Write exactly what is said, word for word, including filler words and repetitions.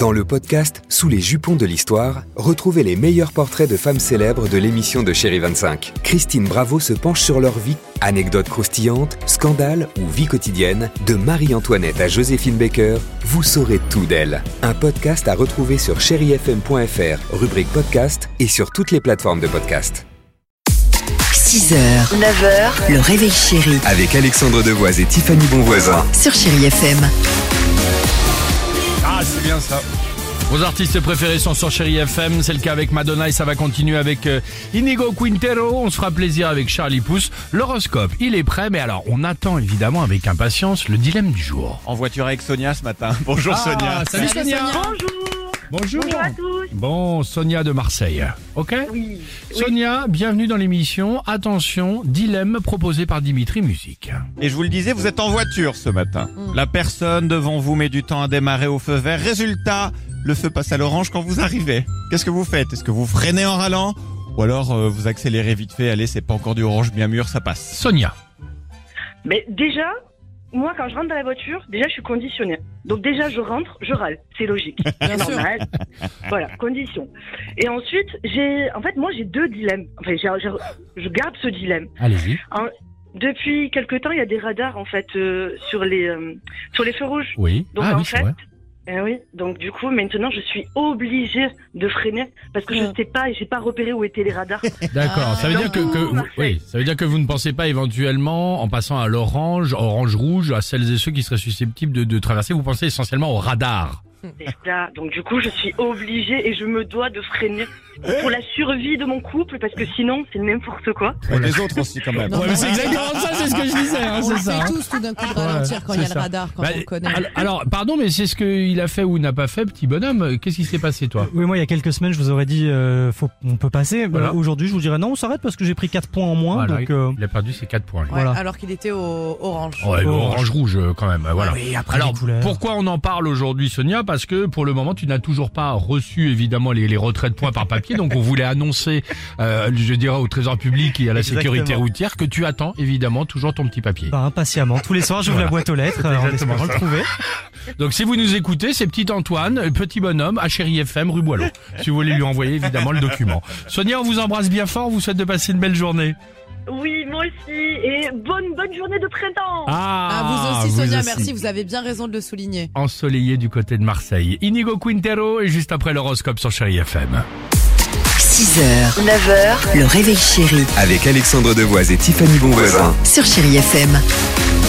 Dans le podcast Sous les jupons de l'histoire, retrouvez les meilleurs portraits de femmes célèbres de l'émission de Chérie vingt-cinq. Christine Bravo se penche sur leur vie. Anecdotes croustillantes, scandales ou vie quotidienne, de Marie-Antoinette à Joséphine Baker, vous saurez tout d'elle. Un podcast à retrouver sur chéri f m point f r, rubrique podcast et sur toutes les plateformes de podcast. six heures, neuf heures, le réveil chéri. Avec Alexandre Devoise et Tiffany Bonvoisin. Sur Chéri F M. Ah, c'est bien ça. Vos artistes préférés sont sur Chéri F M, c'est le cas avec Madonna et ça va continuer avec euh, Inigo Quintero. On se fera plaisir avec Charlie Pouce. L'horoscope, il est prêt, mais alors on attend évidemment avec impatience le dilemme du jour. En voiture avec Sonia ce matin. Bonjour Ah, Sonia. Salut Sonia. Bonjour. Bonjour. Bonjour à tous. Bon, Sonia de Marseille. Ok. Oui. Sonia, bienvenue dans l'émission. Attention, dilemme proposé par Dimitri Musique. Et je vous le disais, vous êtes en voiture ce matin. La personne devant vous met du temps à démarrer au feu vert. Résultat, le feu passe à l'orange quand vous arrivez. Qu'est-ce que vous faites? Est-ce que vous freinez en râlant? Ou alors euh, vous accélérez vite fait? Allez, c'est pas encore du orange bien mûr, ça passe. Sonia. Mais déjà, moi, quand je rentre dans la voiture, déjà, je suis conditionnée. Donc déjà, je rentre, je râle. C'est logique. C'est normal. Voilà, condition. Et ensuite, j'ai, en fait, moi, j'ai deux dilemmes. Enfin, j'ai, j'ai, je garde ce dilemme. Allez-y. En- depuis quelque temps, il y a des radars, en fait, euh, sur les, euh, sur les feux rouges. Oui. Donc, ah en oui, c'est fait, vrai. Eh oui, donc du coup, maintenant, je suis obligée de freiner parce que je ne sais pas et j'ai pas repéré où étaient les radars. D'accord, ça veut dire que, que Bonjour, vous, Marseille. oui, ça veut dire que vous ne pensez pas éventuellement, en passant à l'orange, orange rouge, à celles et ceux qui seraient susceptibles de, de traverser, vous pensez essentiellement au radar. C'est ça. Donc du coup, je suis obligée et je me dois de freiner pour la survie de mon couple parce que sinon, c'est n'importe quoi. Et les autres aussi quand même. Ouais, mais c'est exactement ça, c'est ce que je disais, hein, On c'est le ça. fait hein. tous tout d'un coup de Ouais, ralentir quand il y a c'est le ça. radar, quand Bah, on le connaît. al- Alors, pardon, mais c'est ce qu'il a fait ou n'a pas fait, petit bonhomme. Qu'est-ce qui s'est passé, toi? Oui, moi, il y a quelques semaines, je vous aurais dit, euh, faut, on peut passer. Voilà. Euh, Aujourd'hui, je vous dirais non, on s'arrête parce que j'ai pris quatre points en moins. Voilà, donc, euh, il a perdu ses quatre points. lui. Ouais, voilà. alors qu'il était au orange. Ouais, Orange. orange rouge euh, quand même. Voilà. oui, après Alors, les couleurs. pourquoi on en parle aujourd'hui, Sonia? Parce que pour le moment, tu n'as toujours pas reçu évidemment les, les retraits de points par papier. Donc, on voulait annoncer, euh, je dirais, au Trésor public et à la Exactement. sécurité routière que tu attends évidemment toujours ton petit papier. bah, impatiemment. Tous les soirs, j'ouvre Voilà. la boîte aux lettres euh, en exactement espérant ça. le trouver. Donc, si vous nous écoutez, c'est petit Antoine, petit bonhomme, à Chéri F M, rue Boileau. Si vous voulez lui envoyer évidemment le document. Sonia, on vous embrasse bien fort. On vous souhaite de passer une belle journée. Oui, moi aussi. Et bonne bonne journée de printemps. Ah, vous aussi, Sonia, aussi. merci, vous avez bien raison de le souligner. Ensoleillé du côté de Marseille. Inigo Quintero et juste après l'horoscope sur Chéri F M. six heures, neuf heures, le réveil chéri. Avec Alexandre Devoise et Tiffany Bonvoisin. Sur Chéri F M.